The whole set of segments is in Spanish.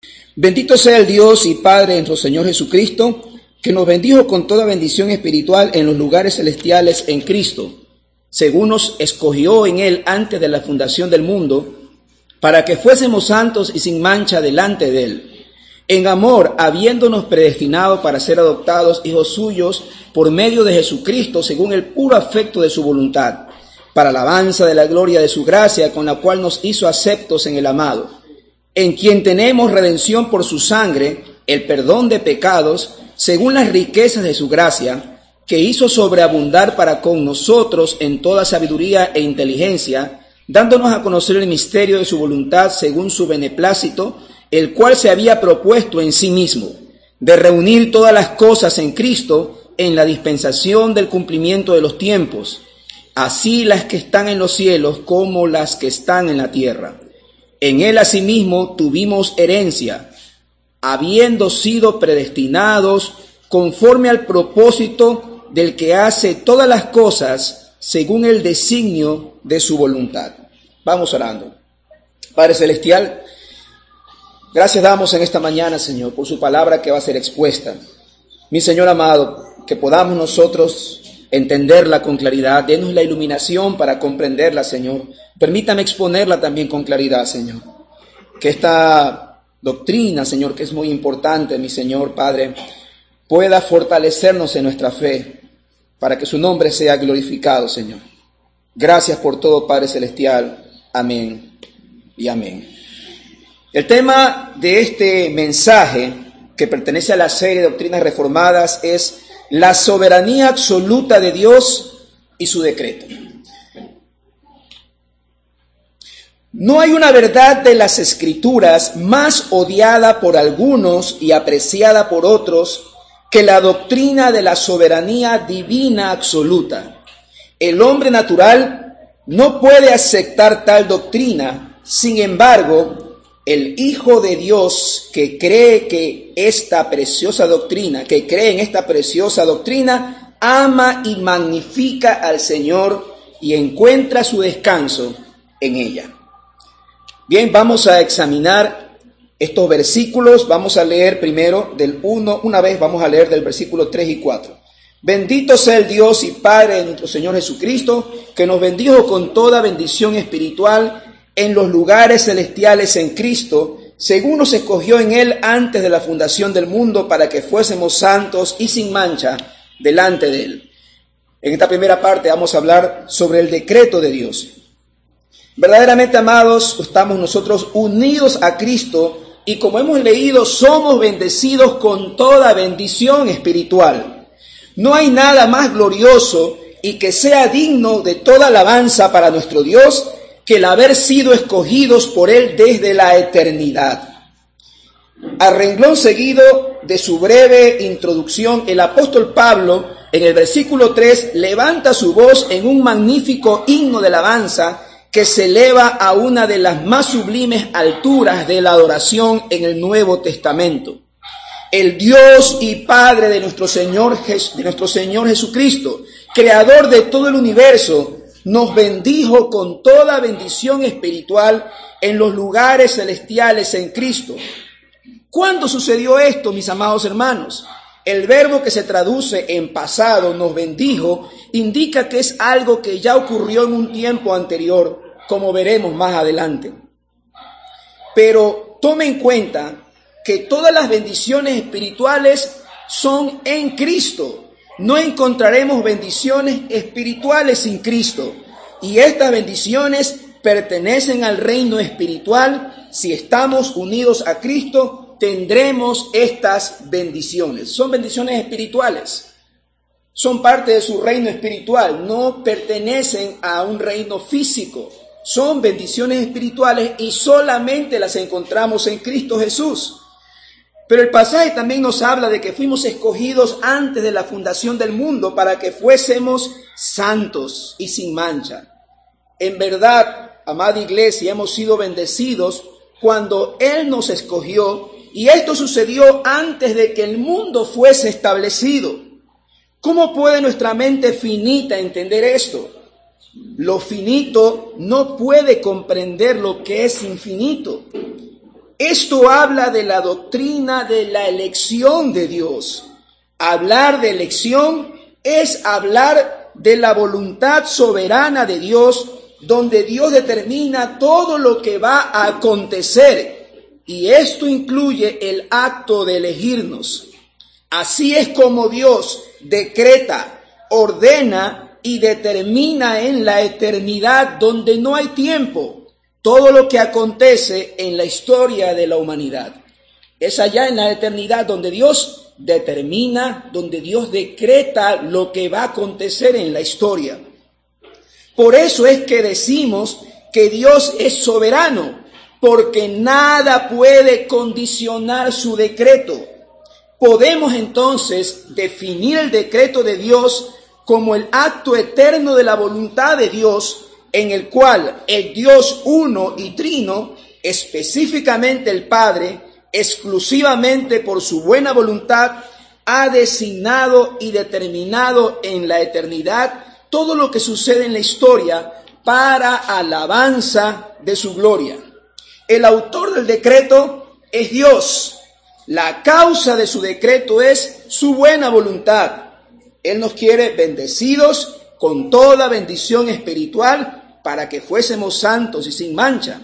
Bendito sea el Dios y Padre de nuestro Señor Jesucristo, que nos bendijo con toda bendición espiritual en los lugares celestiales en Cristo, según nos escogió en Él antes de la fundación del mundo, para que fuésemos santos y sin mancha delante de Él, en amor, habiéndonos predestinado para ser adoptados hijos suyos por medio de Jesucristo, según el puro afecto de su voluntad, para alabanza de la gloria de su gracia, con la cual nos hizo aceptos en el amado, en quien tenemos redención por su sangre, el perdón de pecados, según las riquezas de su gracia, que hizo sobreabundar para con nosotros en toda sabiduría e inteligencia, dándonos a conocer el misterio de su voluntad según su beneplácito, el cual se había propuesto en sí mismo, de reunir todas las cosas en Cristo en la dispensación del cumplimiento de los tiempos, así las que están en los cielos como las que están en la tierra. En Él asimismo tuvimos herencia, habiendo sido predestinados conforme al propósito del que hace todas las cosas según el designio de su voluntad. Vamos orando. Padre Celestial, gracias damos en esta mañana, Señor, por su palabra que va a ser expuesta. Mi Señor amado, que podamos nosotros entenderla con claridad, denos la iluminación para comprenderla, Señor. Permítame exponerla también con claridad, Señor. Que esta doctrina, Señor, que es muy importante, mi Señor, Padre, pueda fortalecernos en nuestra fe, para que su nombre sea glorificado, Señor. Gracias por todo, Padre Celestial. Amén y amén. El tema de este mensaje, que pertenece a la serie de Doctrinas Reformadas, es la soberanía absoluta de Dios y su decreto. No hay una verdad de las Escrituras más odiada por algunos y apreciada por otros que la doctrina de la soberanía divina absoluta. El hombre natural no puede aceptar tal doctrina. Sin embargo, el Hijo de Dios que cree en esta preciosa doctrina, ama y magnifica al Señor y encuentra su descanso en ella. Bien, vamos a examinar estos versículos. Vamos a leer primero vamos a leer del versículo 3 y 4. Bendito sea el Dios y Padre de nuestro Señor Jesucristo, que nos bendijo con toda bendición espiritual en los lugares celestiales en Cristo, según nos escogió en Él antes de la fundación del mundo, para que fuésemos santos y sin mancha delante de Él. En esta primera parte vamos a hablar sobre el decreto de Dios. Verdaderamente, amados, estamos nosotros unidos a Cristo y, como hemos leído, somos bendecidos con toda bendición espiritual. No hay nada más glorioso y que sea digno de toda alabanza para nuestro Dios que el haber sido escogidos por Él desde la eternidad. A renglón seguido de su breve introducción, el apóstol Pablo, en el versículo 3, levanta su voz en un magnífico himno de alabanza que se eleva a una de las más sublimes alturas de la adoración en el Nuevo Testamento. El Dios y Padre de nuestro Señor Jesucristo, creador de todo el universo, nos bendijo con toda bendición espiritual en los lugares celestiales en Cristo. ¿Cuándo sucedió esto, mis amados hermanos? El verbo que se traduce en pasado, nos bendijo, indica que es algo que ya ocurrió en un tiempo anterior, como veremos más adelante. Pero tome en cuenta que todas las bendiciones espirituales son en Cristo. No encontraremos bendiciones espirituales sin Cristo. Y estas bendiciones pertenecen al reino espiritual. Si estamos unidos a Cristo, tendremos estas bendiciones. Son bendiciones espirituales. Son parte de su reino espiritual. No pertenecen a un reino físico. Son bendiciones espirituales y solamente las encontramos en Cristo Jesús. Pero el pasaje también nos habla de que fuimos escogidos antes de la fundación del mundo para que fuésemos santos y sin mancha. En verdad, amada iglesia, hemos sido bendecidos cuando Él nos escogió, y esto sucedió antes de que el mundo fuese establecido. ¿Cómo puede nuestra mente finita entender esto? Lo finito no puede comprender lo que es infinito. Esto habla de la doctrina de la elección de Dios. Hablar de elección es hablar de la voluntad soberana de Dios, donde Dios determina todo lo que va a acontecer, y esto incluye el acto de elegirnos. Así es como Dios decreta, ordena y determina en la eternidad, donde no hay tiempo, todo lo que acontece en la historia de la humanidad. Es allá en la eternidad donde Dios determina, donde Dios decreta lo que va a acontecer en la historia. Por eso es que decimos que Dios es soberano, porque nada puede condicionar su decreto. Podemos entonces definir el decreto de Dios como el acto eterno de la voluntad de Dios, en el cual el Dios uno y trino, específicamente el Padre, exclusivamente por su buena voluntad, ha designado y determinado en la eternidad todo lo que sucede en la historia para alabanza de su gloria. El autor del decreto es Dios. La causa de su decreto es su buena voluntad. Él nos quiere bendecidos con toda bendición espiritual para que fuésemos santos y sin mancha.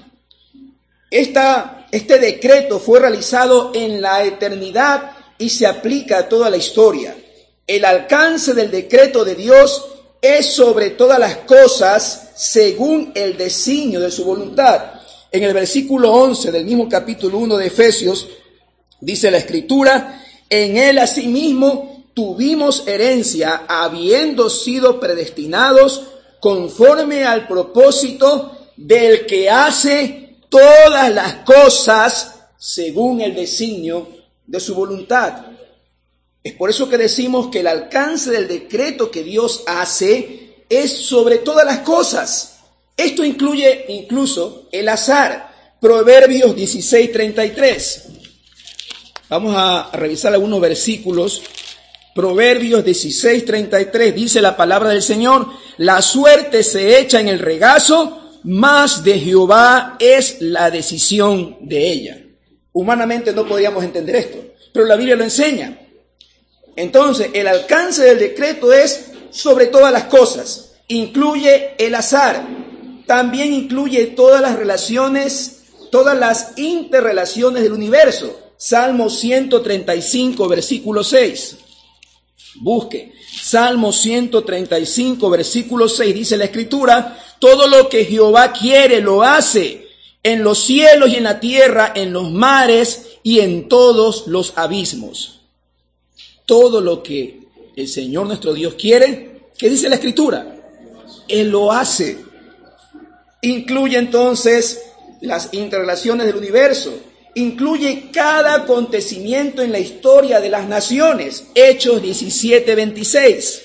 Este decreto fue realizado en la eternidad y se aplica a toda la historia. El alcance del decreto de Dios es sobre todas las cosas según el designio de su voluntad. En el versículo 11 del mismo capítulo 1 de Efesios, dice la Escritura: en él asimismo tuvimos herencia, habiendo sido predestinados conforme al propósito del que hace todas las cosas según el designio de su voluntad. Es por eso que decimos que el alcance del decreto que Dios hace es sobre todas las cosas. Esto incluye incluso el azar. Proverbios 16:33. Vamos a revisar algunos versículos. Proverbios 16:33 dice la palabra del Señor: la suerte se echa en el regazo, mas de Jehová es la decisión de ella. Humanamente no podríamos entender esto, pero la Biblia lo enseña. Entonces, el alcance del decreto es sobre todas las cosas. Incluye el azar. También incluye todas las relaciones, todas las interrelaciones del universo. Salmo 135, versículo 6. Busque. Salmo 135, versículo 6. Dice la Escritura: todo lo que Jehová quiere lo hace, en los cielos y en la tierra, en los mares y en todos los abismos. Todo lo que el Señor nuestro Dios quiere, ¿qué dice la Escritura? Él lo hace. Incluye entonces las interrelaciones del universo. Incluye cada acontecimiento en la historia de las naciones. Hechos 17:26.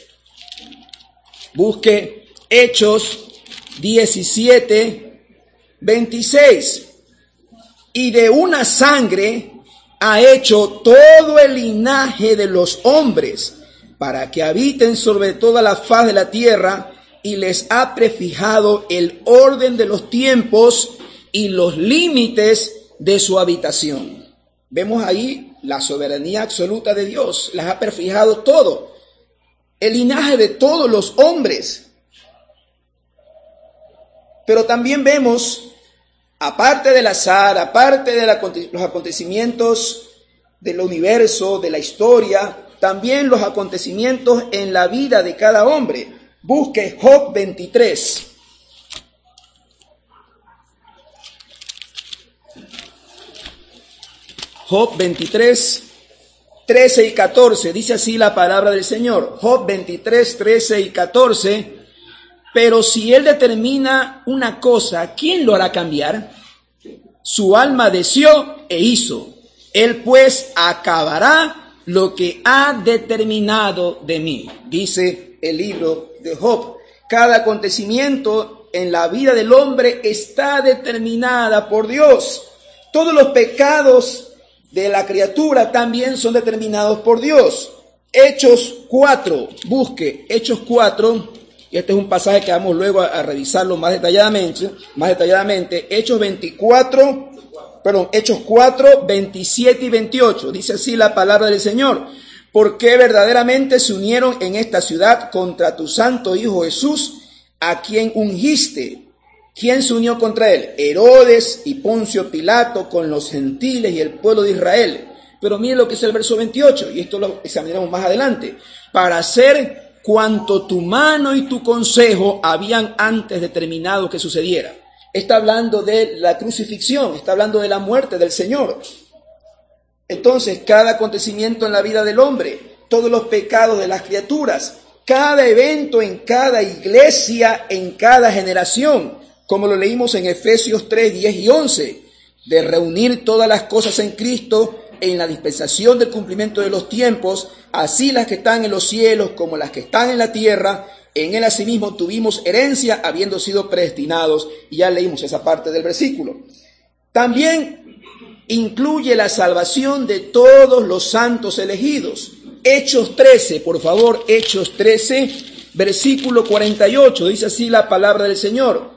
Busque Hechos 17:26. Y de una sangre ha hecho todo el linaje de los hombres, para que habiten sobre toda la faz de la tierra, y les ha prefijado el orden de los tiempos y los límites de su habitación. Vemos ahí la soberanía absoluta de Dios. Las ha prefijado todo, el linaje de todos los hombres. Pero también vemos, aparte del azar, aparte de los acontecimientos del universo, de la historia, también los acontecimientos en la vida de cada hombre. Busque Job 23. Job 23, 13 y 14. Dice así la palabra del Señor. Job 23, 13 y 14. Pero si él determina una cosa, ¿quién lo hará cambiar? Su alma deseó e hizo. Él pues acabará lo que ha determinado de mí. Dice el libro de Job. Cada acontecimiento en la vida del hombre está determinada por Dios. Todos los pecados de la criatura también son determinados por Dios. Hechos 4. Busque Hechos 4. Y este es un pasaje que vamos luego a revisarlo más detalladamente. Hechos 24, Hechos 4, 27 y 28. Dice así la palabra del Señor. Porque verdaderamente se unieron en esta ciudad contra tu santo Hijo Jesús, a quien ungiste. ¿Quién se unió contra él? Herodes y Poncio Pilato con los gentiles y el pueblo de Israel. Pero miren lo que es el verso 28, y esto lo examinaremos más adelante. Para hacer cuanto tu mano y tu consejo habían antes determinado que sucediera. Está hablando de la crucifixión, está hablando de la muerte del Señor. Entonces, cada acontecimiento en la vida del hombre, todos los pecados de las criaturas, cada evento en cada iglesia, en cada generación, como lo leímos en Efesios 3, 10 y 11, de reunir todas las cosas en Cristo en la dispensación del cumplimiento de los tiempos, así las que están en los cielos como las que están en la tierra. En él asimismo tuvimos herencia, habiendo sido predestinados, y ya leímos esa parte del versículo. También incluye la salvación de todos los santos elegidos. Hechos 13, por favor, Hechos 13, versículo 48, dice así la palabra del Señor.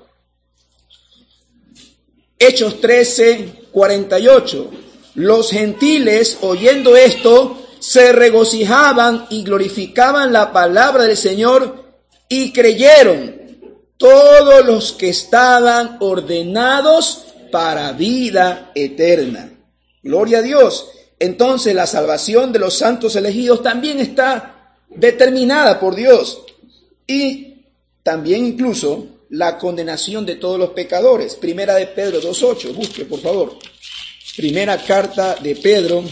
Hechos 13, 48. Los gentiles, oyendo esto, se regocijaban y glorificaban la palabra del Señor y creyeron todos los que estaban ordenados para vida eterna. Gloria a Dios. Entonces la salvación de los santos elegidos también está determinada por Dios. Y también incluso la condenación de todos los pecadores. Primera de Pedro 2:8. Busque, por favor. Primera carta de Pedro.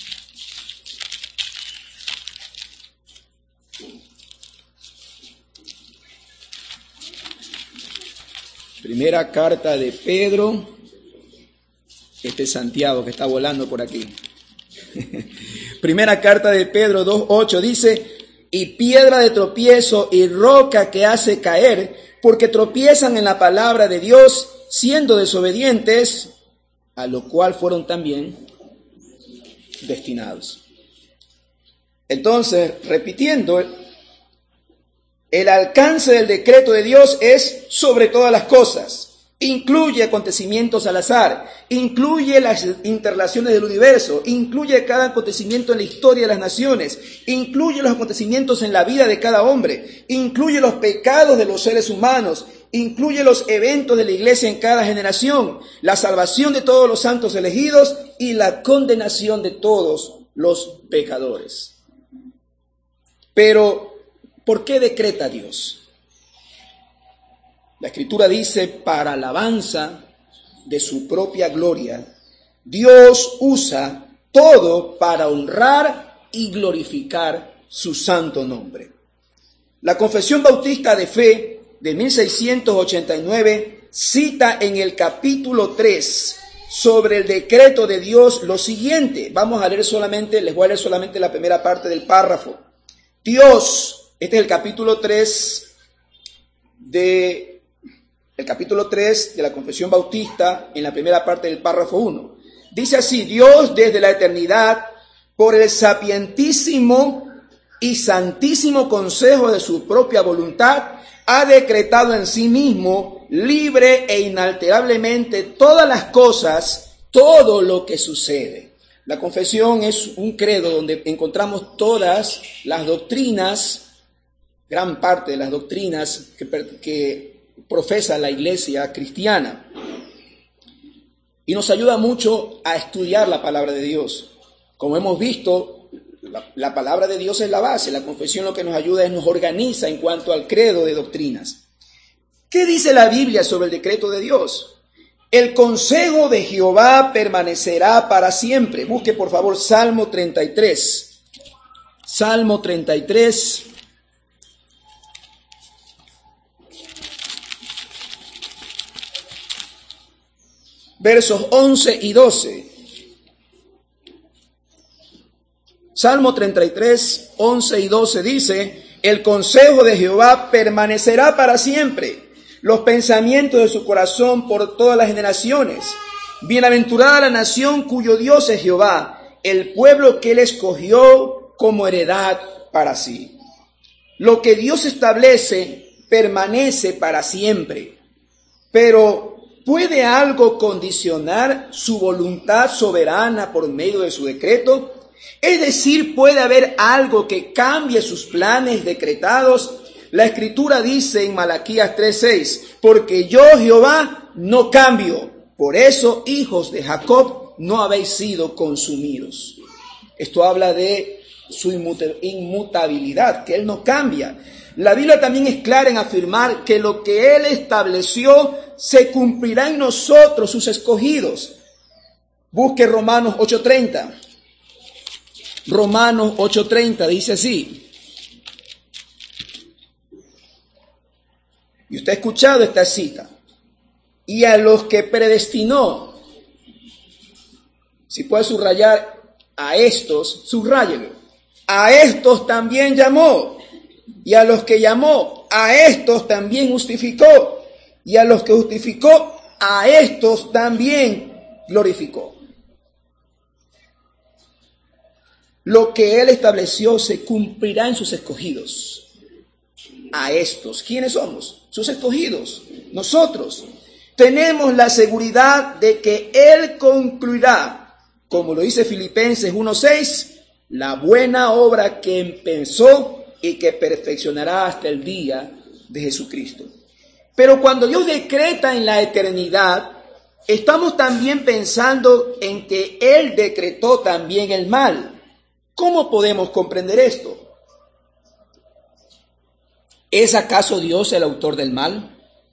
Primera carta de Pedro. Este es Santiago que está volando por aquí. Primera carta de Pedro 2:8 dice: y piedra de tropiezo y roca que hace caer, porque tropiezan en la palabra de Dios, siendo desobedientes, a lo cual fueron también destinados. Entonces, repitiendo, el alcance del decreto de Dios es sobre todas las cosas. Incluye acontecimientos al azar, incluye las interrelaciones del universo, incluye cada acontecimiento en la historia de las naciones, incluye los acontecimientos en la vida de cada hombre, incluye los pecados de los seres humanos, incluye los eventos de la iglesia en cada generación, la salvación de todos los santos elegidos y la condenación de todos los pecadores. Pero, ¿por qué decreta Dios? La Escritura dice: para alabanza de su propia gloria, Dios usa todo para honrar y glorificar su santo nombre. La Confesión Bautista de Fe de 1689 cita en el capítulo 3 sobre el decreto de Dios lo siguiente. Vamos a leer solamente, les voy a leer solamente la primera parte del párrafo. Dios, este es el capítulo 3 de la Confesión Bautista, en la primera parte del párrafo 1. Dice así: Dios desde la eternidad, por el sapientísimo y santísimo consejo de su propia voluntad, ha decretado en sí mismo, libre e inalterablemente, todas las cosas, todo lo que sucede. La confesión es un credo donde encontramos todas las doctrinas, gran parte de las doctrinas que profesa la iglesia cristiana, y nos ayuda mucho a estudiar la palabra de Dios. Como hemos visto, la palabra de Dios es la base. La confesión lo que nos ayuda es, nos organiza en cuanto al credo de doctrinas. ¿Qué dice la Biblia sobre el decreto de Dios? El consejo de Jehová permanecerá para siempre. Busque por favor Salmo 33. Salmo 33. Versos 11 y 12. Salmo 33, 11 y 12 dice: el consejo de Jehová permanecerá para siempre, los pensamientos de su corazón por todas las generaciones. Bienaventurada la nación cuyo Dios es Jehová, el pueblo que él escogió como heredad para sí. Lo que Dios establece permanece para siempre, pero ¿Puede algo condicionar su voluntad soberana por medio de su decreto? Es decir, ¿puede haber algo que cambie sus planes decretados? La Escritura dice en Malaquías 3:6, porque yo, Jehová, no cambio. Por eso, hijos de Jacob, no habéis sido consumidos. Esto habla de su inmutabilidad, que Él no cambia. La Biblia también es clara en afirmar que lo que Él estableció se cumplirá en nosotros, sus escogidos. Busque Romanos 8:30. Romanos 8:30 dice así. Y usted ha escuchado esta cita. Y a los que predestinó, si puede subrayar a estos, subráyelo. A estos también llamó. Y a los que llamó, a estos también justificó. Y a los que justificó, a estos también glorificó. Lo que Él estableció se cumplirá en sus escogidos. A estos, ¿quiénes somos? Sus escogidos, nosotros. Tenemos la seguridad de que Él concluirá, como lo dice Filipenses 1:6, la buena obra que empezó y que perfeccionará hasta el día de Jesucristo. Pero cuando Dios decreta en la eternidad, estamos también pensando en que Él decretó también el mal. ¿Cómo podemos comprender esto? ¿Es acaso Dios el autor del mal?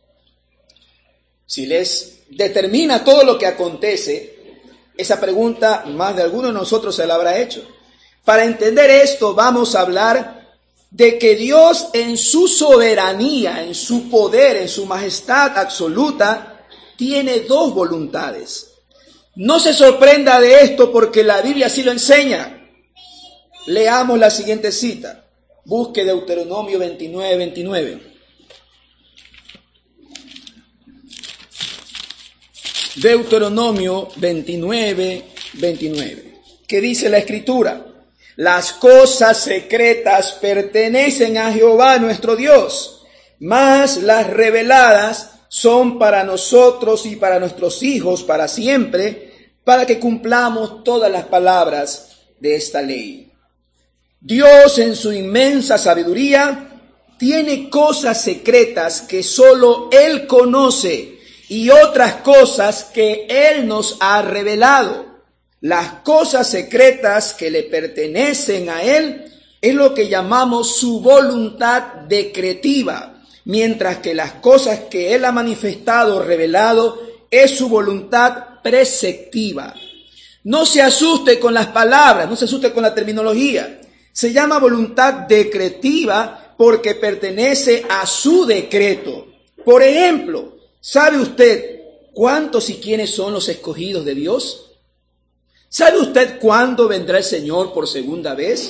Si les determina todo lo que acontece, esa pregunta más de alguno de nosotros se la habrá hecho. Para entender esto, vamos a hablar de que Dios en su soberanía, en su poder, en su majestad absoluta, tiene dos voluntades. No se sorprenda de esto porque la Biblia así lo enseña. Leamos la siguiente cita. Busque Deuteronomio 29:29. Deuteronomio 29:29. ¿Qué dice la Escritura? Las cosas secretas pertenecen a Jehová nuestro Dios, mas las reveladas son para nosotros y para nuestros hijos para siempre, para que cumplamos todas las palabras de esta ley. Dios en su inmensa sabiduría tiene cosas secretas que solo Él conoce y otras cosas que Él nos ha revelado. Las cosas secretas que le pertenecen a Él es lo que llamamos su voluntad decretiva, mientras que las cosas que Él ha manifestado, revelado, es su voluntad preceptiva. No se asuste con las palabras, no se asuste con la terminología. Se llama voluntad decretiva porque pertenece a su decreto. Por ejemplo, ¿sabe usted cuántos y quiénes son los escogidos de Dios? ¿Sabe usted cuándo vendrá el Señor por segunda vez?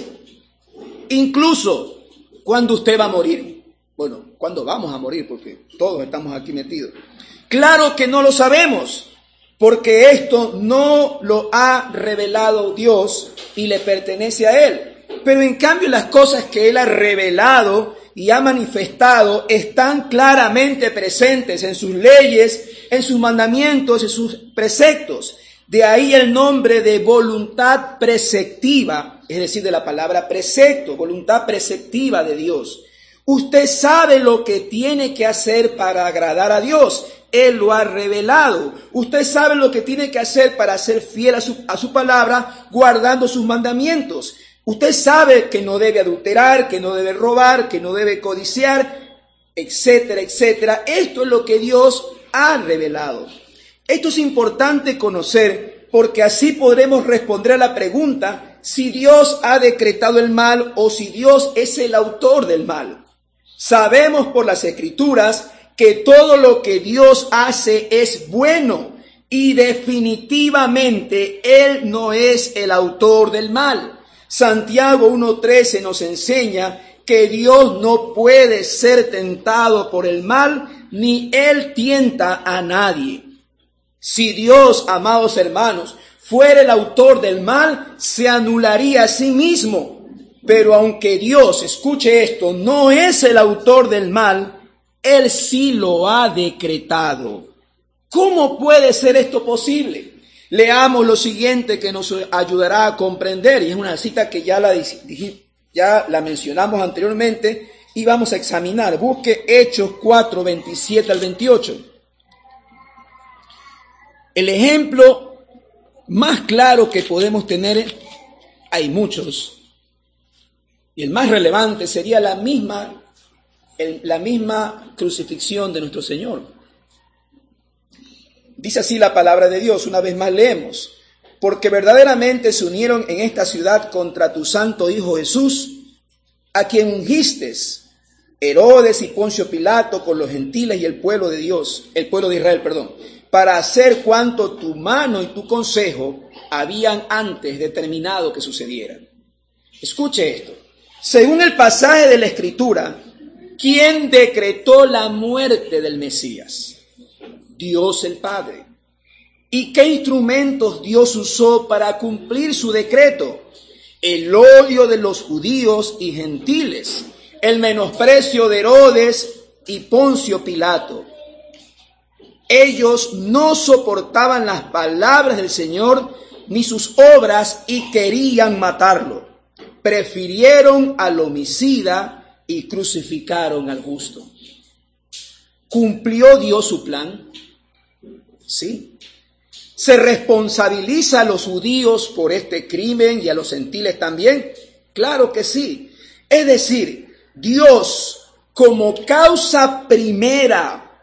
Incluso, ¿cuándo usted va a morir? Bueno, ¿cuándo vamos a morir? Porque todos estamos aquí metidos. Claro que no lo sabemos, porque esto no lo ha revelado Dios y le pertenece a Él. Pero en cambio las cosas que Él ha revelado y ha manifestado están claramente presentes en sus leyes, en sus mandamientos, en sus preceptos. De ahí el nombre de voluntad preceptiva, es decir, de la palabra precepto, voluntad preceptiva de Dios. Usted sabe lo que tiene que hacer para agradar a Dios. Él lo ha revelado. Usted sabe lo que tiene que hacer para ser fiel a su palabra, guardando sus mandamientos. Usted sabe que no debe adulterar, que no debe robar, que no debe codiciar, etcétera, etcétera. Esto es lo que Dios ha revelado. Esto es importante conocer porque así podremos responder a la pregunta si Dios ha decretado el mal o si Dios es el autor del mal. Sabemos por las Escrituras que todo lo que Dios hace es bueno y definitivamente Él no es el autor del mal. Santiago 1:13 nos enseña que Dios no puede ser tentado por el mal, ni Él tienta a nadie. Si Dios, amados hermanos, fuera el autor del mal, se anularía a sí mismo. Pero aunque Dios, escuche esto, no es el autor del mal, Él sí lo ha decretado. ¿Cómo puede ser esto posible? Leamos lo siguiente que nos ayudará a comprender, y es una cita que ya la mencionamos anteriormente y vamos a examinar. Busque Hechos 4, 27 al 28. El ejemplo más claro que podemos tener, hay muchos, y el más relevante sería la misma crucifixión de nuestro Señor. Dice así la palabra de Dios, una vez más leemos: porque verdaderamente se unieron en esta ciudad contra tu santo Hijo Jesús, a quien ungiste, Herodes y Poncio Pilato, con los gentiles y el pueblo de Israel, para hacer cuanto tu mano y tu consejo habían antes determinado que sucediera. Escuche esto. Según el pasaje de la Escritura, ¿quién decretó la muerte del Mesías? Dios el Padre. ¿Y qué instrumentos Dios usó para cumplir su decreto? El odio de los judíos y gentiles, el menosprecio de Herodes y Poncio Pilato. Ellos no soportaban las palabras del Señor ni sus obras y querían matarlo. Prefirieron al homicida y crucificaron al justo. ¿Cumplió Dios su plan? Sí. ¿Se responsabiliza a los judíos por este crimen y a los gentiles también? Claro que sí. Es decir, Dios como causa primera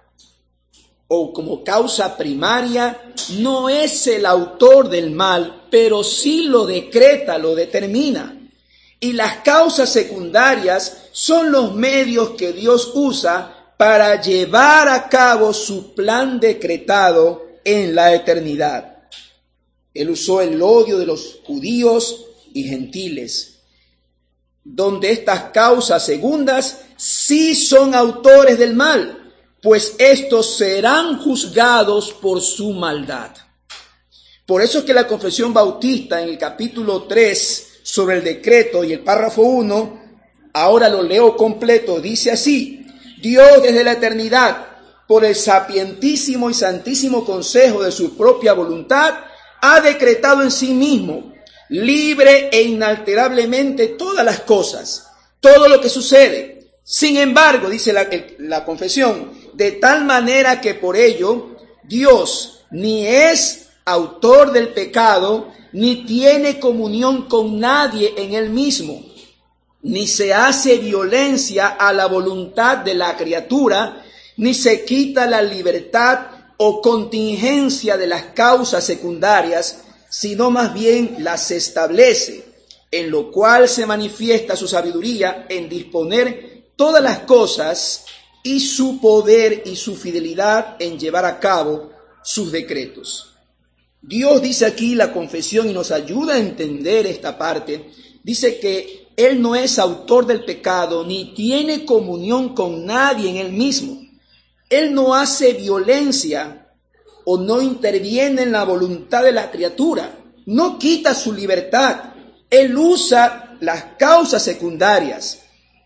o como causa primaria no es el autor del mal, pero sí lo decreta, lo determina. Y las causas secundarias son los medios que Dios usa para llevar a cabo su plan decretado en la eternidad. Él usó el odio de los judíos y gentiles, donde estas causas segundas sí son autores del mal, pues estos serán juzgados por su maldad. Por eso es que la Confesión Bautista en el capítulo 3 sobre el decreto y el párrafo 1, ahora lo leo completo, dice así: Dios desde la eternidad, por el sapientísimo y santísimo consejo de su propia voluntad, ha decretado en sí mismo, libre e inalterablemente, todas las cosas, todo lo que sucede. Sin embargo, dice la confesión, de tal manera que por ello Dios ni es autor del pecado, ni tiene comunión con nadie en él mismo, ni se hace violencia a la voluntad de la criatura, ni se quita la libertad o contingencia de las causas secundarias, sino más bien las establece, en lo cual se manifiesta su sabiduría en disponer todas las cosas y su poder y su fidelidad en llevar a cabo sus decretos. Dios dice aquí la confesión y nos ayuda a entender esta parte. Dice que Él no es autor del pecado, ni tiene comunión con nadie en Él mismo. Él no hace violencia o no interviene en la voluntad de la criatura. No quita su libertad. Él usa las causas secundarias.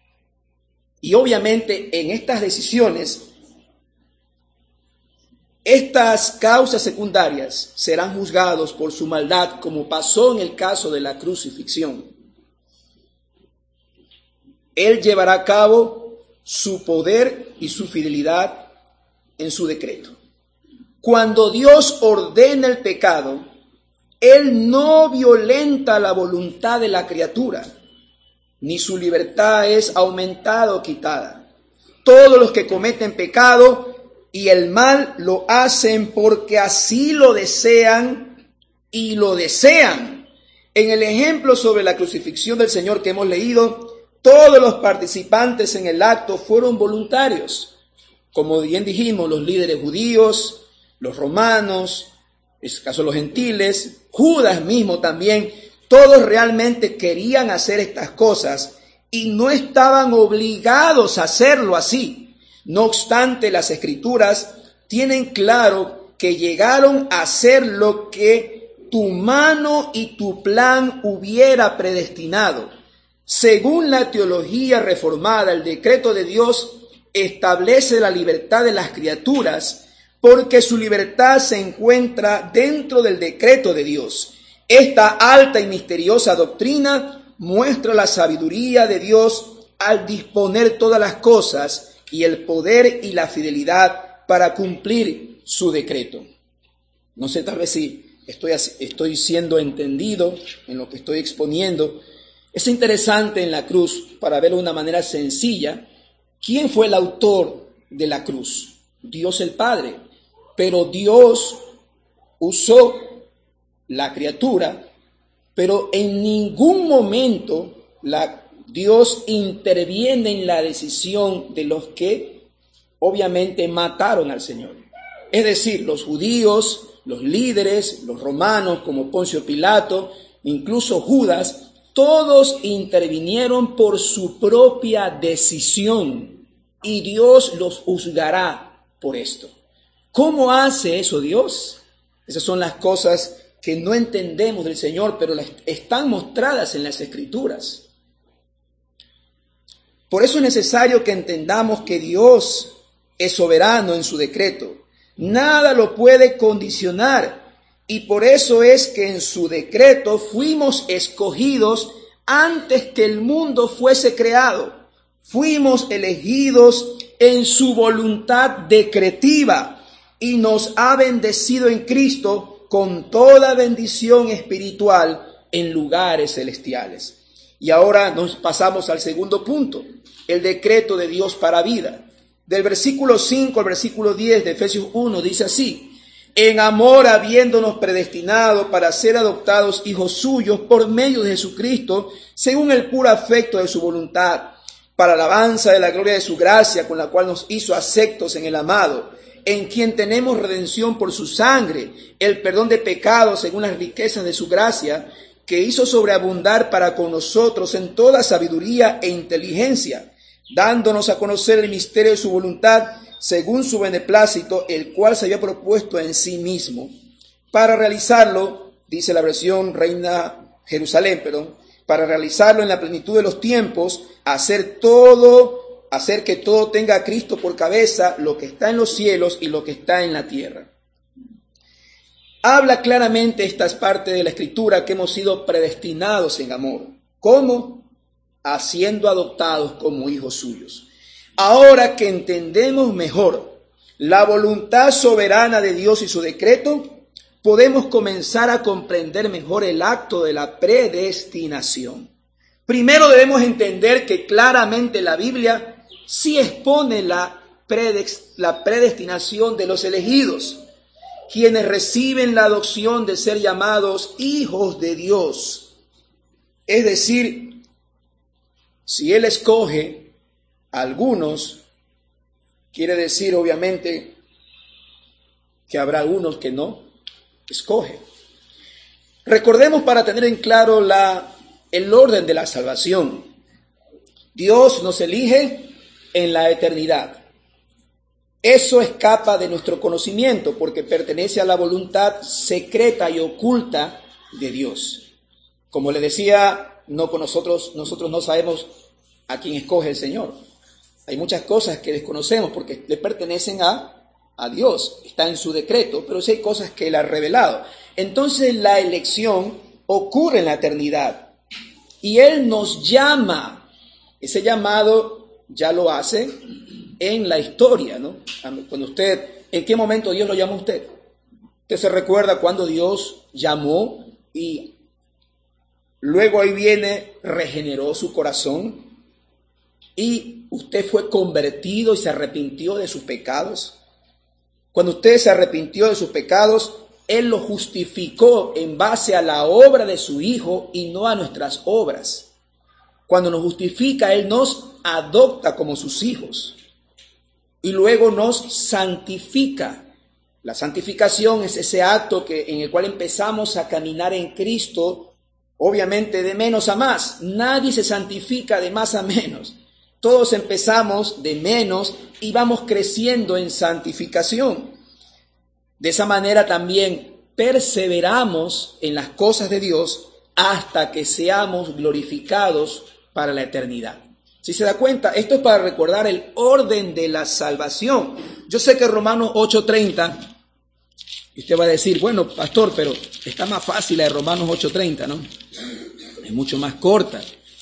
Y obviamente en estas decisiones, estas causas secundarias serán juzgados por su maldad, como pasó en el caso de la crucifixión. Él llevará a cabo su poder y su fidelidad en su decreto. Cuando Dios ordena el pecado, Él no violenta la voluntad de la criatura, ni su libertad es aumentada o quitada. Todos los que cometen pecado y el mal lo hacen porque así lo desean y lo desean. En el ejemplo sobre la crucifixión del Señor que hemos leído, todos los participantes en el acto fueron voluntarios. Como bien dijimos, los líderes judíos, los romanos, en este caso los gentiles, Judas mismo también, todos realmente querían hacer estas cosas y no estaban obligados a hacerlo así. No obstante, las Escrituras tienen claro que llegaron a hacer lo que tu mano y tu plan hubiera predestinado. Según la teología reformada, el decreto de Dios establece la libertad de las criaturas porque su libertad se encuentra dentro del decreto de Dios. Esta alta y misteriosa doctrina muestra la sabiduría de Dios al disponer todas las cosas y el poder y la fidelidad para cumplir su decreto. No sé, tal vez si estoy siendo entendido en lo que estoy exponiendo. Es interesante en la cruz, para verlo de una manera sencilla, ¿quién fue el autor de la cruz? Dios el Padre. Pero Dios usó la criatura, pero en ningún momento Dios interviene en la decisión de los que obviamente mataron al Señor. Es decir, los judíos, los líderes, los romanos como Poncio Pilato, incluso Judas, todos intervinieron por su propia decisión y Dios los juzgará por esto. ¿Cómo hace eso Dios? Esas son las cosas que no entendemos del Señor, pero están mostradas en las Escrituras. Por eso es necesario que entendamos que Dios es soberano en su decreto. Nada lo puede condicionar y por eso es que en su decreto fuimos escogidos antes que el mundo fuese creado. Fuimos elegidos en su voluntad decretiva y nos ha bendecido en Cristo con toda bendición espiritual en lugares celestiales. Y ahora nos pasamos al segundo punto, el decreto de Dios para vida. Del versículo 5 al versículo 10 de Efesios 1 dice así: en amor habiéndonos predestinado para ser adoptados hijos suyos por medio de Jesucristo, según el puro afecto de su voluntad, para alabanza de la gloria de su gracia, con la cual nos hizo aceptos en el amado, en quien tenemos redención por su sangre, el perdón de pecados según las riquezas de su gracia, que hizo sobreabundar para con nosotros en toda sabiduría e inteligencia, dándonos a conocer el misterio de su voluntad, según su beneplácito, el cual se había propuesto en sí mismo, para realizarlo, dice la versión Reina Jerusalén, para realizarlo en la plenitud de los tiempos, hacer que todo tenga a Cristo por cabeza, lo que está en los cielos y lo que está en la tierra. Habla claramente estas partes de la Escritura que hemos sido predestinados en amor. ¿Cómo? Siendo adoptados como hijos suyos. Ahora que entendemos mejor la voluntad soberana de Dios y su decreto, podemos comenzar a comprender mejor el acto de la predestinación. Primero debemos entender que claramente la Biblia sí expone la predestinación de los elegidos, quienes reciben la adopción de ser llamados hijos de Dios. Es decir, si Él escoge a algunos, quiere decir obviamente que habrá algunos que no escoge. Recordemos para tener en claro el orden de la salvación. Dios nos elige en la eternidad. Eso escapa de nuestro conocimiento porque pertenece a la voluntad secreta y oculta de Dios. Como le decía, nosotros no sabemos a quién escoge el Señor. Hay muchas cosas que desconocemos porque le pertenecen a Dios. Está en su decreto, pero sí hay cosas que Él ha revelado. Entonces la elección ocurre en la eternidad y Él nos llama. Ese llamado ya lo hace en la historia, ¿no? Cuando ¿en qué momento Dios lo llamó a usted? ¿Usted se recuerda cuando Dios llamó y luego ahí regeneró su corazón y usted fue convertido y se arrepintió de sus pecados? Cuando usted se arrepintió de sus pecados, Él lo justificó en base a la obra de su Hijo y no a nuestras obras. Cuando nos justifica, Él nos adopta como sus hijos y luego nos santifica. La santificación es ese acto en el cual empezamos a caminar en Cristo, obviamente de menos a más. Nadie se santifica de más a menos. Todos empezamos de menos y vamos creciendo en santificación. De esa manera también perseveramos en las cosas de Dios hasta que seamos glorificados para la eternidad. Si se da cuenta, esto es para recordar el orden de la salvación. Yo sé que Romanos 8:30, y usted va a decir, bueno, pastor, pero está más fácil la de Romanos 8:30, ¿no? Es mucho más corta.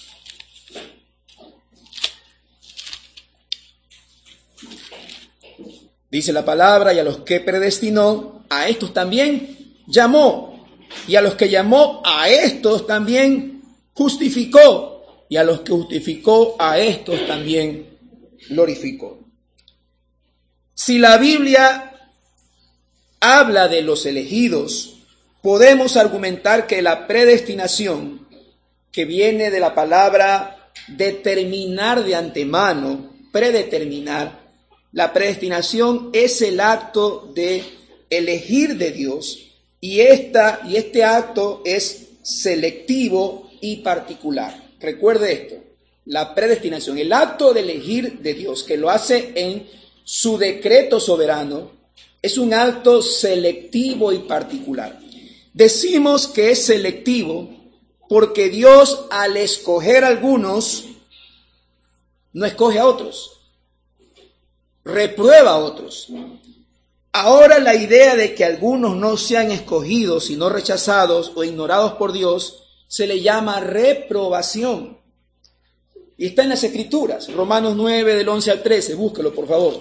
Dice la palabra, y a los que predestinó, a estos también llamó. Y a los que llamó, a estos también justificó. Y a los que justificó, a estos también glorificó. Si la Biblia habla de los elegidos, podemos argumentar que la predestinación, que viene de la palabra determinar de antemano, predeterminar, la predestinación es el acto de elegir de Dios, y este acto es selectivo y particular. Recuerde esto, la predestinación, el acto de elegir de Dios, que lo hace en su decreto soberano, es un acto selectivo y particular. Decimos que es selectivo porque Dios, al escoger a algunos, no escoge a otros, reprueba a otros. Ahora, la idea de que algunos no sean escogidos, sino rechazados o ignorados por Dios, se le llama reprobación. Y está en las Escrituras, Romanos 9, del 11 al 13, búsquelo por favor.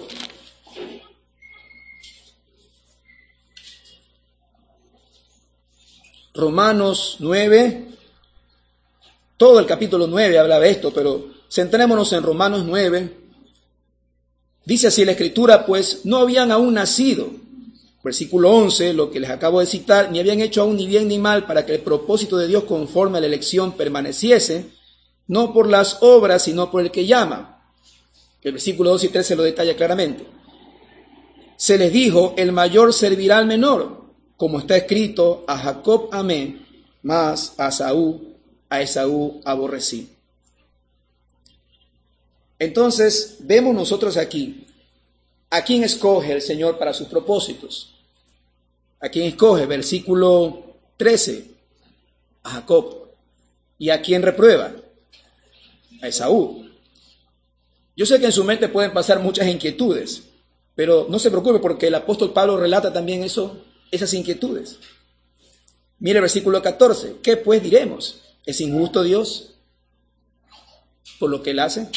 Romanos 9, todo el capítulo 9 habla de esto, pero centrémonos en Romanos 9. Dice así la Escritura, pues no habían aún nacido, versículo 11, lo que les acabo de citar, ni habían hecho aún ni bien ni mal para que el propósito de Dios conforme a la elección permaneciese, no por las obras, sino por el que llama. El versículo 12 y 13 lo detalla claramente. Se les dijo, el mayor servirá al menor, como está escrito, a Jacob amé, mas a Esaú aborrecí. Entonces, vemos nosotros aquí, ¿a quién escoge el Señor para sus propósitos? ¿A quién escoge? Versículo 13, a Jacob. ¿Y a quién reprueba? A Esaú. Yo sé que en su mente pueden pasar muchas inquietudes, pero no se preocupe porque el apóstol Pablo relata también esas inquietudes. Mire el versículo 14. ¿Qué pues diremos? ¿Es injusto Dios por lo que él hace?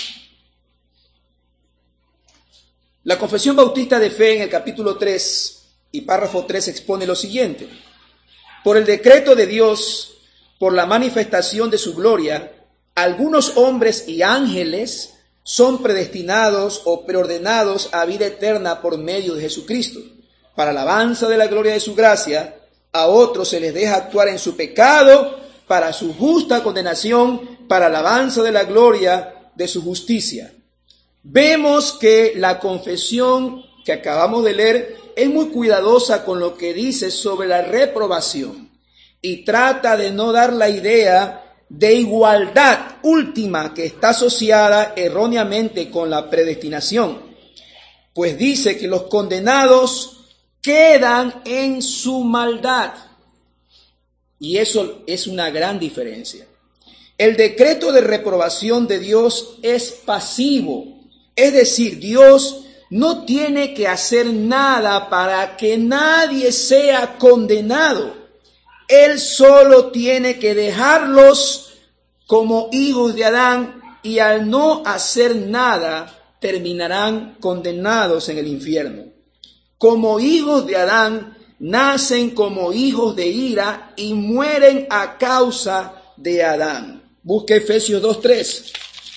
La Confesión Bautista de Fe en el capítulo 3 y párrafo 3 expone lo siguiente. Por el decreto de Dios, por la manifestación de su gloria, algunos hombres y ángeles son predestinados o preordenados a vida eterna por medio de Jesucristo. Para alabanza de la gloria de su gracia, a otros se les deja actuar en su pecado para su justa condenación, para alabanza de la gloria de su justicia. Vemos que la confesión que acabamos de leer es muy cuidadosa con lo que dice sobre la reprobación y trata de no dar la idea de igualdad última que está asociada erróneamente con la predestinación, pues dice que los condenados quedan en su maldad, y eso es una gran diferencia. El decreto de reprobación de Dios es pasivo, es decir, Dios no tiene que hacer nada para que nadie sea condenado. Él solo tiene que dejarlos como hijos de Adán, y al no hacer nada terminarán condenados en el infierno. Como hijos de Adán, nacen como hijos de ira y mueren a causa de Adán. Busque Efesios 2:3.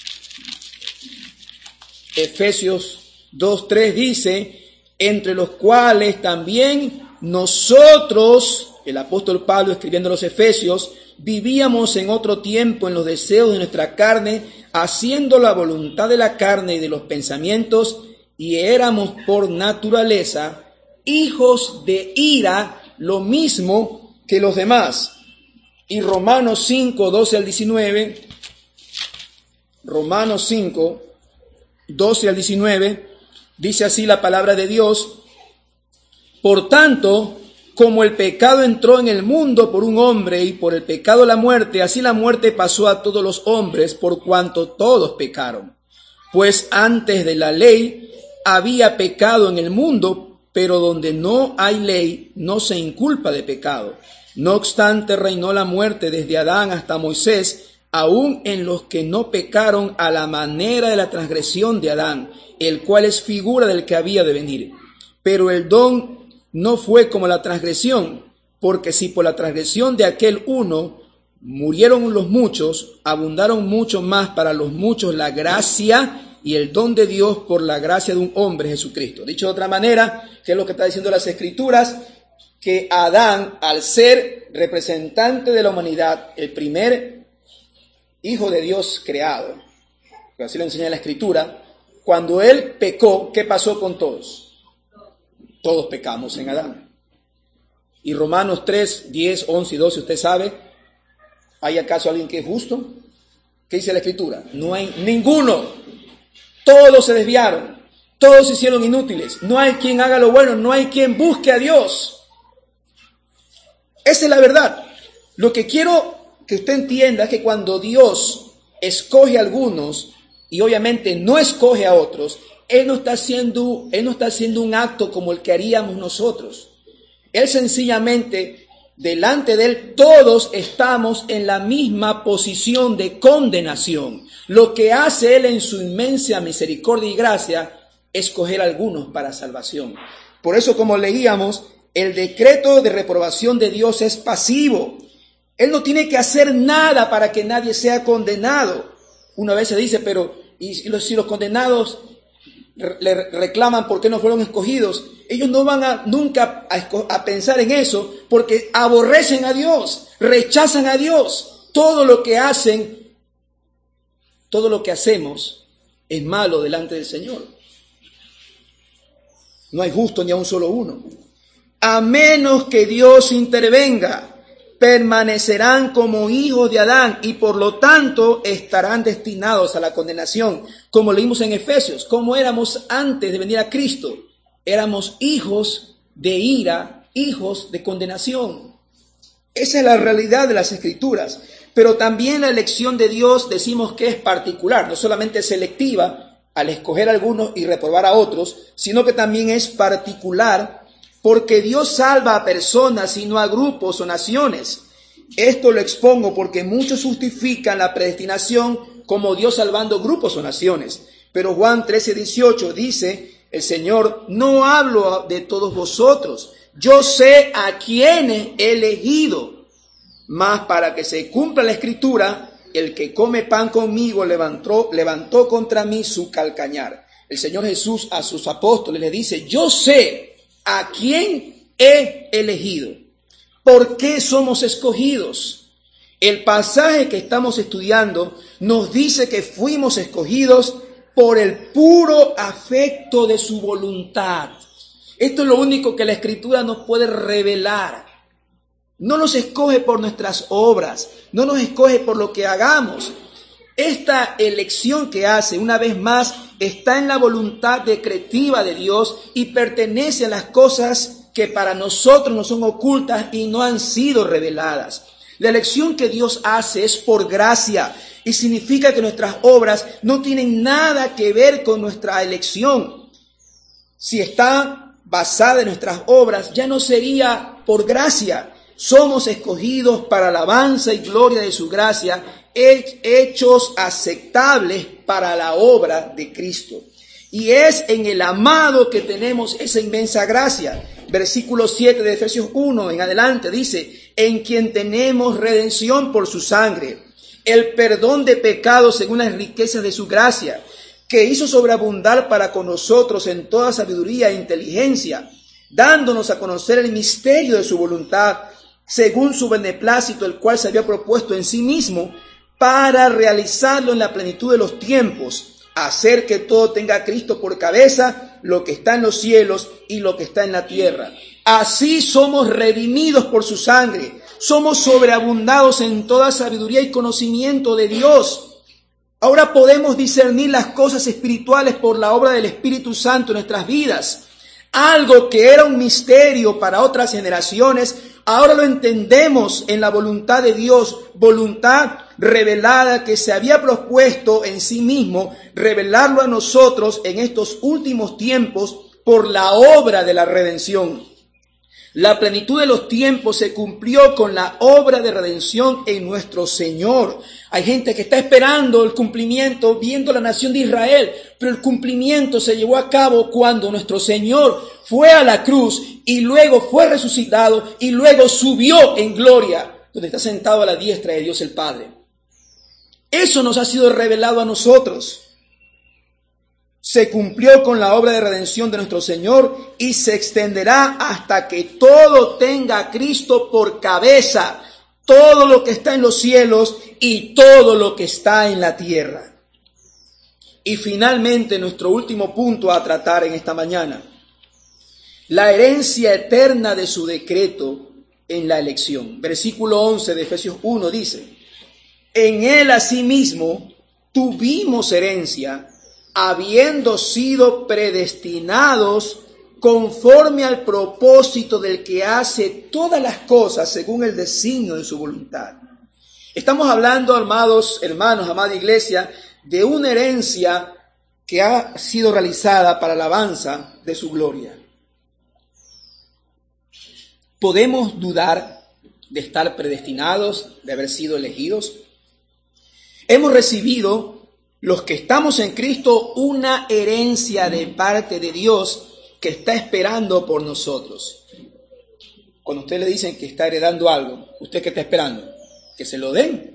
Efesios 2:3 dice, entre los cuales también nosotros, el apóstol Pablo escribiendo a los Efesios, vivíamos en otro tiempo en los deseos de nuestra carne, haciendo la voluntad de la carne y de los pensamientos, y éramos por naturaleza hijos de ira, lo mismo que los demás. Y Romanos 5, 12 al 19, Romanos 5, 12 al 19, dice así la palabra de Dios: por tanto, como el pecado entró en el mundo por un hombre y por el pecado la muerte, así la muerte pasó a todos los hombres por cuanto todos pecaron. Pues antes de la ley había pecado en el mundo, pero donde no hay ley no se inculpa de pecado. No obstante, reinó la muerte desde Adán hasta Moisés, aun en los que no pecaron a la manera de la transgresión de Adán, el cual es figura del que había de venir. Pero el don no fue como la transgresión, porque si por la transgresión de aquel uno murieron los muchos, abundaron mucho más para los muchos la gracia y el don de Dios por la gracia de un hombre, Jesucristo. Dicho de otra manera, que es lo que está diciendo las Escrituras, que Adán, al ser representante de la humanidad, el primer hijo de Dios creado, que así lo enseña la Escritura, cuando él pecó, ¿qué pasó con todos? Todos pecamos en Adán. Y Romanos 3, 10, 11 y 12, usted sabe, ¿hay acaso alguien que es justo? ¿Qué dice la Escritura? No hay ninguno. Todos se desviaron, todos se hicieron inútiles. No hay quien haga lo bueno, no hay quien busque a Dios. Esa es la verdad. Lo que quiero que usted entienda es que cuando Dios escoge a algunos y obviamente no escoge a otros, Él no está haciendo un acto como el que haríamos nosotros. Él sencillamente, delante de Él, todos estamos en la misma posición de condenación. Lo que hace Él en su inmensa misericordia y gracia es escoger a algunos para salvación. Por eso, como leíamos, el decreto de reprobación de Dios es pasivo. Él no tiene que hacer nada para que nadie sea condenado. Una vez se dice, pero si los condenados le reclaman por qué no fueron escogidos, ellos no van nunca a pensar en eso, porque aborrecen a Dios, rechazan a Dios. Todo lo que hacemos es malo delante del Señor. No hay justo ni a un solo uno. A menos que Dios intervenga, permanecerán como hijos de Adán y por lo tanto estarán destinados a la condenación. Como leímos en Efesios, como éramos antes de venir a Cristo, éramos hijos de ira, hijos de condenación. Esa es la realidad de las Escrituras. Pero también la elección de Dios decimos que es particular, no solamente selectiva al escoger a algunos y reprobar a otros, sino que también es particular porque Dios salva a personas y no a grupos o naciones. Esto lo expongo porque muchos justifican la predestinación como Dios salvando grupos o naciones. Pero Juan 13:18 dice, el Señor, no hablo de todos vosotros, yo sé a quiénes he elegido, mas para que se cumpla la Escritura, el que come pan conmigo levantó contra mí su calcañar. El Señor Jesús a sus apóstoles le dice, yo sé a quién he elegido. ¿Por qué somos escogidos? El pasaje que estamos estudiando nos dice que fuimos escogidos por el puro afecto de su voluntad. Esto es lo único que la Escritura nos puede revelar. No nos escoge por nuestras obras, no nos escoge por lo que hagamos. Esta elección que hace, una vez más, está en la voluntad decretiva de Dios y pertenece a las cosas que para nosotros no son ocultas y no han sido reveladas. La elección que Dios hace es por gracia y significa que nuestras obras no tienen nada que ver con nuestra elección. Si está basada en nuestras obras, ya no sería por gracia. Somos escogidos para alabanza y gloria de su gracia, hechos aceptables para la obra de Cristo. Y es en el amado que tenemos esa inmensa gracia. Versículo 7 de Efesios 1 en adelante dice, en quien tenemos redención por su sangre, el perdón de pecados según las riquezas de su gracia, que hizo sobreabundar para con nosotros en toda sabiduría e inteligencia, dándonos a conocer el misterio de su voluntad, según su beneplácito, el cual se había propuesto en sí mismo para realizarlo en la plenitud de los tiempos, hacer que todo tenga a Cristo por cabeza, lo que está en los cielos y lo que está en la tierra. Así somos redimidos por su sangre, somos sobreabundados en toda sabiduría y conocimiento de Dios. Ahora podemos discernir las cosas espirituales por la obra del Espíritu Santo en nuestras vidas. Algo que era un misterio para otras generaciones, ahora lo entendemos en la voluntad de Dios, voluntad revelada que se había propuesto en sí mismo revelarlo a nosotros en estos últimos tiempos por la obra de la redención. La plenitud de los tiempos se cumplió con la obra de redención en nuestro Señor. Hay gente que está esperando el cumplimiento, viendo la nación de Israel, pero el cumplimiento se llevó a cabo cuando nuestro Señor fue a la cruz y luego fue resucitado y luego subió en gloria, donde está sentado a la diestra de Dios el Padre. Eso nos ha sido revelado a nosotros. Se cumplió con la obra de redención de nuestro Señor y se extenderá hasta que todo tenga a Cristo por cabeza, todo lo que está en los cielos y todo lo que está en la tierra. Y finalmente, nuestro último punto a tratar en esta mañana, la herencia eterna de su decreto en la elección. Versículo 11 de Efesios 1 dice: en él asimismo tuvimos herencia, habiendo sido predestinados conforme al propósito del que hace todas las cosas según el designio de su voluntad. Estamos hablando, amados hermanos, amada iglesia, de una herencia que ha sido realizada para la alabanza de su gloria. ¿Podemos dudar de estar predestinados, de haber sido elegidos? Hemos recibido, los que estamos en Cristo, una herencia de parte de Dios que está esperando por nosotros. Cuando usted le dicen que está heredando algo, ¿usted qué está esperando? Que se lo den.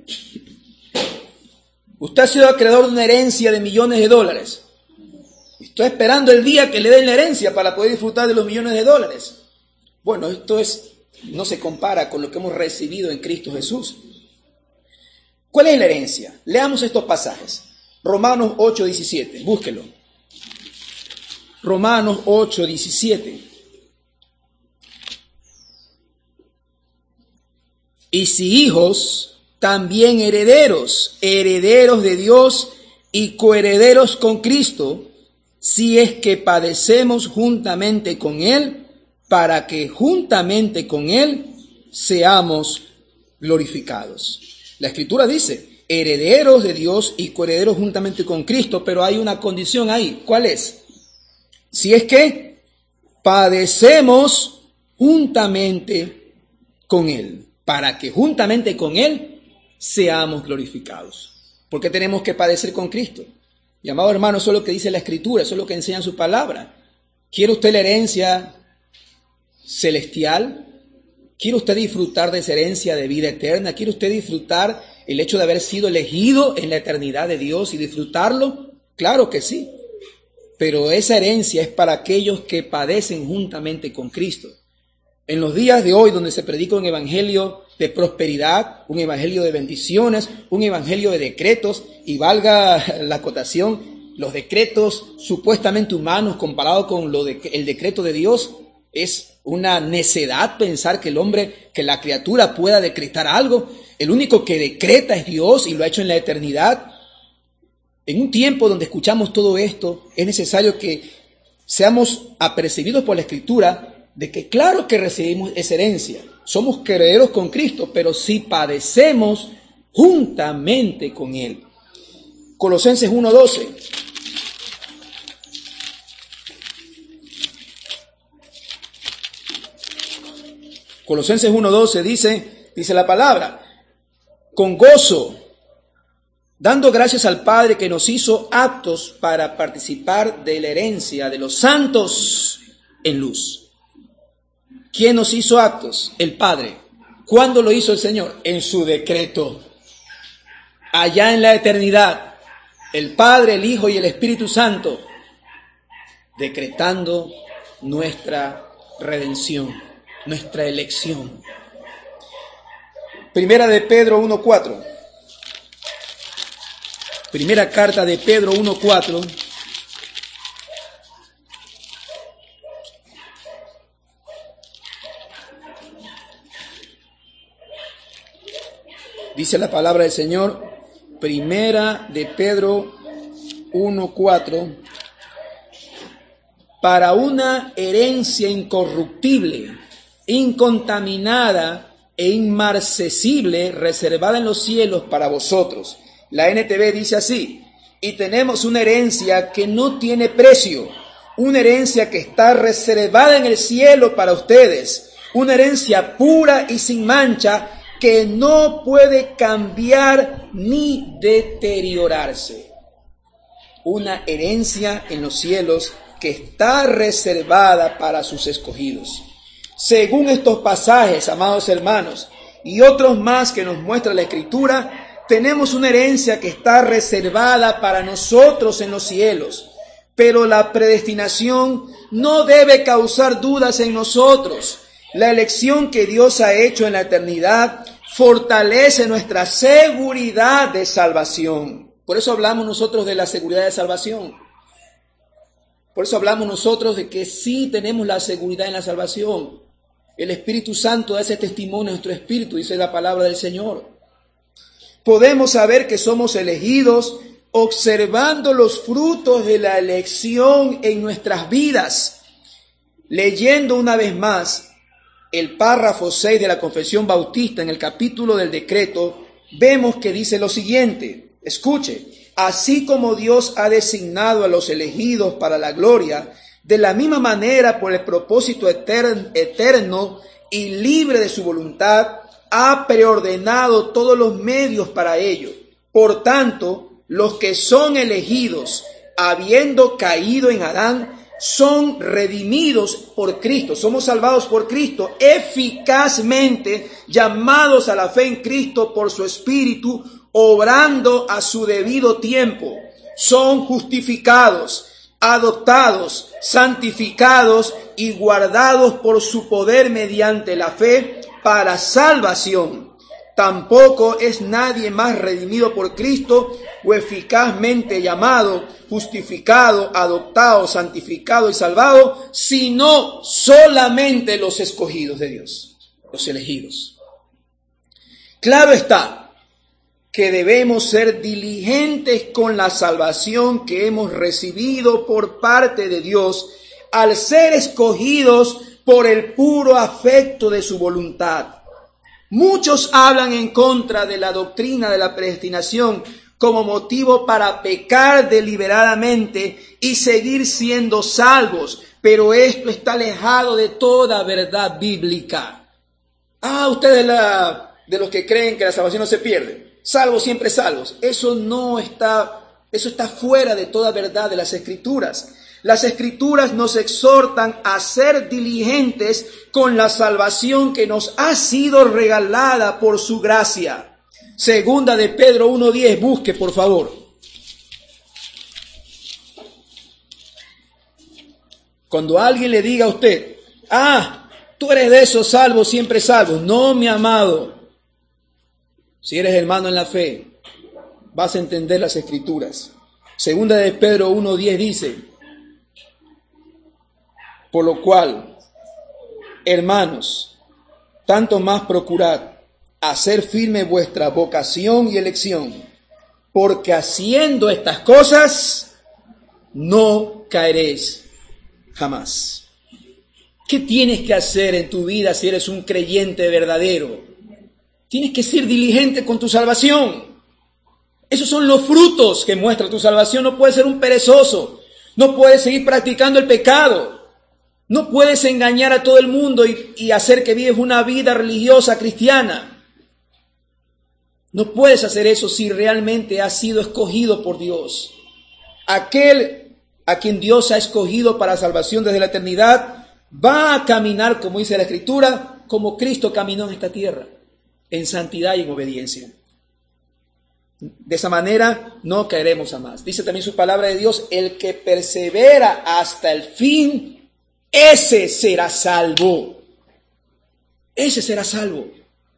Usted ha sido acreedor de una herencia de millones de dólares. Estoy esperando el día que le den la herencia para poder disfrutar de los millones de dólares. Bueno, no se compara con lo que hemos recibido en Cristo Jesús. ¿Cuál es la herencia? Leamos estos pasajes. Romanos 8:17, búsquelo. Romanos 8:17. Y si hijos, también herederos, herederos de Dios y coherederos con Cristo, si es que padecemos juntamente con Él, para que juntamente con Él seamos glorificados. La Escritura dice: herederos de Dios y coherederos juntamente con Cristo, pero hay una condición ahí. ¿Cuál es? Si es que padecemos juntamente con Él, para que juntamente con Él seamos glorificados. ¿Por qué tenemos que padecer con Cristo? Y amado hermano, eso es lo que dice la Escritura, eso es lo que enseña su palabra. ¿Quiere usted la herencia celestial? ¿Quiere usted disfrutar de esa herencia de vida eterna? ¿Quiere usted disfrutar el hecho de haber sido elegido en la eternidad de Dios y disfrutarlo? Claro que sí. Pero esa herencia es para aquellos que padecen juntamente con Cristo. En los días de hoy, donde se predica un evangelio de prosperidad, un evangelio de bendiciones, un evangelio de decretos, y valga la acotación, los decretos supuestamente humanos comparados con el decreto de Dios, es una necedad pensar que la criatura pueda decretar algo. El único que decreta es Dios y lo ha hecho en la eternidad. En un tiempo donde escuchamos todo esto, es necesario que seamos apercibidos por la Escritura de que claro que recibimos esa herencia. Somos herederos con Cristo, pero si padecemos juntamente con Él. Colosenses 1:12. Colosenses 1:12 dice la palabra: con gozo, dando gracias al Padre que nos hizo aptos para participar de la herencia de los santos en luz. ¿Quién nos hizo aptos? El Padre. ¿Cuándo lo hizo el Señor? En su decreto. Allá en la eternidad, el Padre, el Hijo y el Espíritu Santo decretando nuestra redención, nuestra elección. Primera de Pedro 1:4. Primera carta de Pedro 1:4. Dice la palabra del Señor, Primera de Pedro 1:4, para una herencia incorruptible, incontaminada e inmarcesible reservada en los cielos para vosotros. La NTV dice así: y tenemos una herencia que no tiene precio, una herencia que está reservada en el cielo para ustedes, una herencia pura y sin mancha que no puede cambiar ni deteriorarse. Una herencia en los cielos que está reservada para sus escogidos. Según estos pasajes, amados hermanos, y otros más que nos muestra la Escritura, tenemos una herencia que está reservada para nosotros en los cielos. Pero la predestinación no debe causar dudas en nosotros. La elección que Dios ha hecho en la eternidad fortalece nuestra seguridad de salvación. Por eso hablamos nosotros de la seguridad de salvación. Por eso hablamos nosotros de que sí tenemos la seguridad en la salvación. El Espíritu Santo da ese testimonio en nuestro espíritu, dice la palabra del Señor. Podemos saber que somos elegidos observando los frutos de la elección en nuestras vidas. Leyendo una vez más el párrafo 6 de la Confesión Bautista en el capítulo del decreto, vemos que dice lo siguiente. Escuche: así como Dios ha designado a los elegidos para la gloria, de la misma manera por el propósito eterno y libre de su voluntad, ha preordenado todos los medios para ello. Por tanto, los que son elegidos, habiendo caído en Adán, son redimidos por Cristo, somos salvados por Cristo, eficazmente llamados a la fe en Cristo por su Espíritu, obrando a su debido tiempo. Son justificados, adoptados, santificados y guardados por su poder mediante la fe para salvación. Tampoco es nadie más redimido por Cristo o eficazmente llamado, justificado, adoptado, santificado y salvado, sino solamente los escogidos de Dios, los elegidos. Claro está que debemos ser diligentes con la salvación que hemos recibido por parte de Dios al ser escogidos por el puro afecto de su voluntad. Muchos hablan en contra de la doctrina de la predestinación como motivo para pecar deliberadamente y seguir siendo salvos, pero esto está alejado de toda verdad bíblica. Ustedes de los que creen que la salvación no se pierde, salvos siempre salvos, eso está fuera de toda verdad de las Escrituras. Las Escrituras nos exhortan a ser diligentes con la salvación que nos ha sido regalada por su gracia. Segunda de Pedro 1:10, busque por favor. Cuando alguien le diga a usted, tú eres de esos salvos, siempre salvos. No, mi amado. Si eres hermano en la fe, vas a entender las Escrituras. Segunda de Pedro 1:10 dice: por lo cual, hermanos, tanto más procurad hacer firme vuestra vocación y elección, porque haciendo estas cosas no caeréis jamás. ¿Qué tienes que hacer en tu vida si eres un creyente verdadero? Tienes que ser diligente con tu salvación. Esos son los frutos que muestra tu salvación. No puedes ser un perezoso. No puedes seguir practicando el pecado. No puedes engañar a todo el mundo y hacer que vives una vida religiosa cristiana. No puedes hacer eso si realmente has sido escogido por Dios. Aquel a quien Dios ha escogido para salvación desde la eternidad va a caminar, como dice la Escritura, como Cristo caminó en esta tierra, en santidad y en obediencia. De esa manera no caeremos jamás. Dice también su palabra de Dios: el que persevera hasta el fin, ese será salvo. Ese será salvo.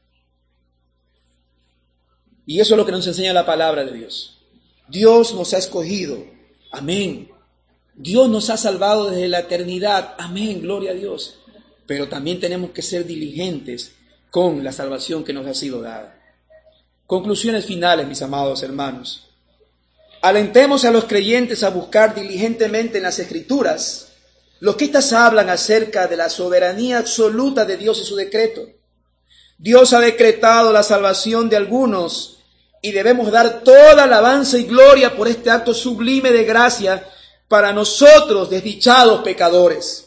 Y eso es lo que nos enseña la palabra de Dios. Dios nos ha escogido. Amén. Dios nos ha salvado desde la eternidad. Amén. Gloria a Dios. Pero también tenemos que ser diligentes con la salvación que nos ha sido dada. Conclusiones finales, mis amados hermanos. Alentemos a los creyentes a buscar diligentemente en las Escrituras lo que éstas hablan acerca de la soberanía absoluta de Dios y su decreto. Dios ha decretado la salvación de algunos y debemos dar toda alabanza y gloria por este acto sublime de gracia para nosotros, desdichados pecadores.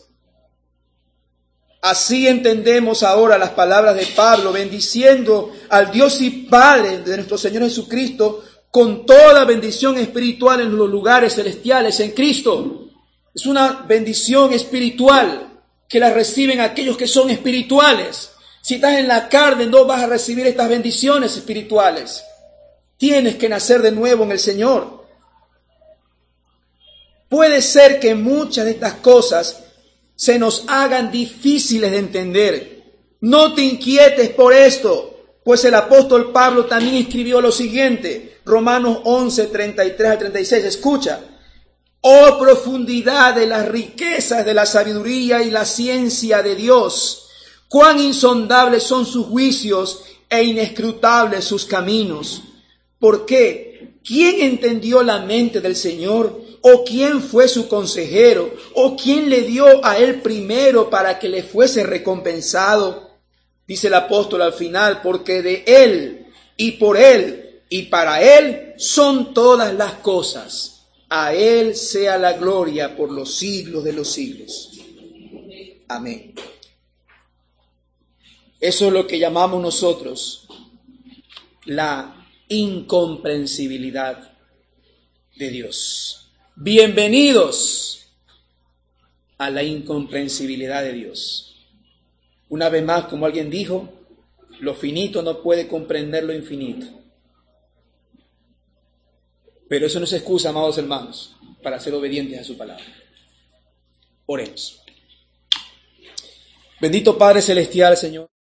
Así entendemos ahora las palabras de Pablo, bendiciendo al Dios y Padre de nuestro Señor Jesucristo con toda bendición espiritual en los lugares celestiales en Cristo. Es una bendición espiritual que la reciben aquellos que son espirituales. Si estás en la carne, no vas a recibir estas bendiciones espirituales. Tienes que nacer de nuevo en el Señor. Puede ser que muchas de estas cosas se nos hagan difíciles de entender. No te inquietes por esto, pues el apóstol Pablo también escribió lo siguiente, Romanos 11, 33 al 36. Escucha. Oh profundidad de las riquezas de la sabiduría y la ciencia de Dios. Cuán insondables son sus juicios e inescrutables sus caminos. ¿Por qué? ¿Quién entendió la mente del Señor? ¿O quién fue su consejero? ¿O quién le dio a él primero para que le fuese recompensado? Dice el apóstol al final, porque de él y por él y para él son todas las cosas. A él sea la gloria por los siglos de los siglos. Amén. Eso es lo que llamamos nosotros la incomprensibilidad de Dios. Bienvenidos a la incomprensibilidad de Dios. Una vez más, como alguien dijo, lo finito no puede comprender lo infinito. Pero eso no es excusa, amados hermanos, para ser obedientes a su palabra. Oremos. Bendito Padre Celestial, Señor.